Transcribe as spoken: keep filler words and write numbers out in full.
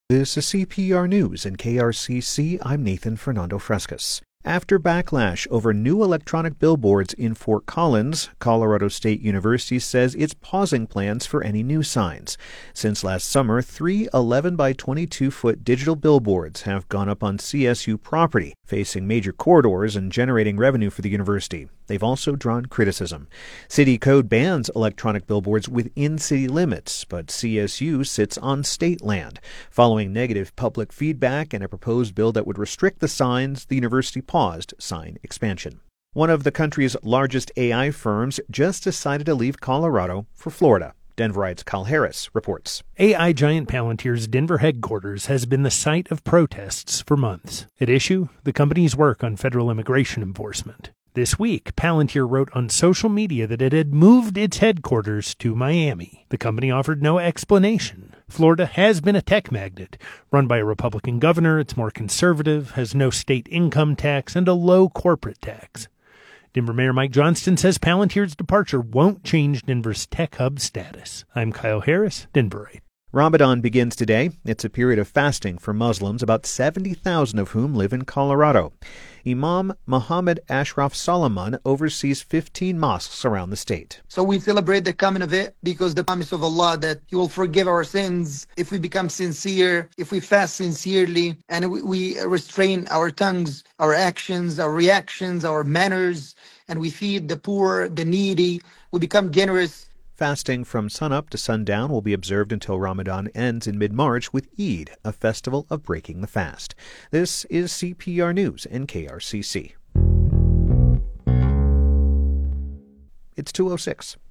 This is C P R News and K R C C. I'm Nathan Fernando Frescas. After backlash over new electronic billboards in Fort Collins, Colorado State University says it's pausing plans for any new signs. Since last summer, three eleven by twenty-two foot digital billboards have gone up on C S U property, facing major corridors and generating revenue for the university. They've also drawn criticism. City code bans electronic billboards within city limits, but C S U sits on state land. Following negative public feedback and a proposed bill that would restrict the signs, the university paused sign expansion. One of the country's largest A I firms just decided to leave Colorado for Florida. Denverites Kyle Harris reports. A I giant Palantir's Denver headquarters has been the site of protests for months. At issue, the company's work on federal immigration enforcement. This week, Palantir wrote on social media that it had moved its headquarters to Miami. The company offered no explanation. Florida has been a tech magnet. Run by a Republican governor, it's more conservative, has no state income tax, and a low corporate tax. Denver Mayor Mike Johnston says Palantir's departure won't change Denver's tech hub status. I'm Kyle Harris, Denverite. Ramadan begins today. It's a period of fasting for Muslims, about seventy thousand of whom live in Colorado. Imam Muhammad Ashraf Solomon oversees fifteen mosques around the state. So we celebrate the coming of it because the promise of Allah that He will forgive our sins if we become sincere, if we fast sincerely, and we, we restrain our tongues, our actions, our reactions, our manners, and we feed the poor, the needy, we become generous. Fasting from sunup to sundown will be observed until Ramadan ends in mid-March with Eid, a festival of breaking the fast. This is C P R News and K R C C. It's two oh six.